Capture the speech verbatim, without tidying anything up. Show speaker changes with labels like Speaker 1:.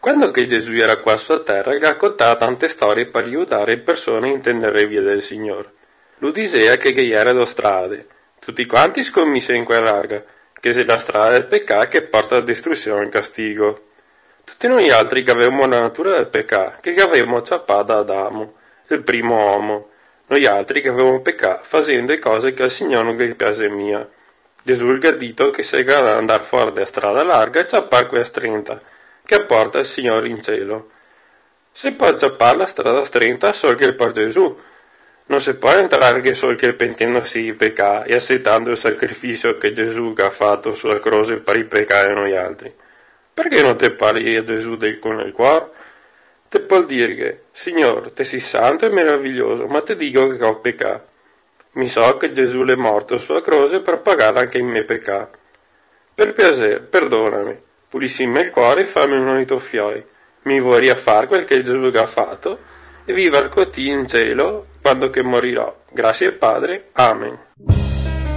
Speaker 1: Quando che Gesù era qua sulla terra, raccontava tante storie per aiutare le persone a intendere le vie del Signore. Lui diceva che che era due strade. Tutti quanti scommise in quella larga, che se la strada del peccato che porta alla distruzione e al castigo. Tutti noi altri che avevamo la natura del peccato, che avevamo acciappato da Adamo, il primo uomo. Noi altri che avevamo peccato, facendo le cose che al Signore non gli piace mia. Gesù il gadito che si grada ad andare fuori dalla strada larga e acciappare quella stretta, che porta il Signore in cielo. Si può acciappare la strada stretta solo che per Gesù. Non si può entrare che solo che pentendosi i peccati e accettando il sacrificio che Gesù ha fatto sulla croce per i peccati di noi altri. Perché non te parli a Gesù del con il cuore? Te può dire che, Signore, te sei santo e meraviglioso, ma ti dico che ho peccato. Mi so che Gesù è morto sulla croce per pagare anche i miei peccati. Per piacere, perdonami, pulissimmi il cuore e fammi un unito fioi. Mi vorrei a fare quel che Gesù ha fatto e vivere con te in cielo quando che morirò. Grazie Padre. Amen.